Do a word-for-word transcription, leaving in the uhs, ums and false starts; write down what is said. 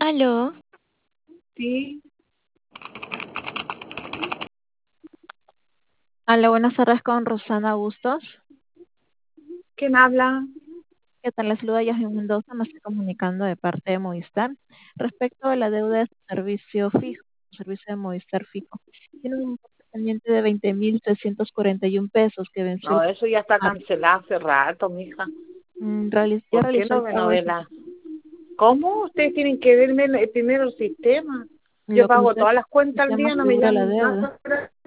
Aló, Sí, aló, buenas tardes con Rosana Bustos. ¿quién habla? ¿Qué tal? Les saluda Yasmin Mendoza, me estoy comunicando de parte de Movistar respecto a la deuda de su servicio fijo, su servicio de Movistar fijo. Tiene un importe pendiente de veinte mil trescientos cuarenta y un pesos que venció el No, eso ya está martes. cancelado hace rato, mija. Mm, realiz- ya ¿Por qué realizó no el ve pago de su, novela? ¿Cómo? Ustedes tienen que verme el- primero el sistema. Yo lo que pago usted, todas las cuentas al sistema día, no me asegura la llamen deuda. nada.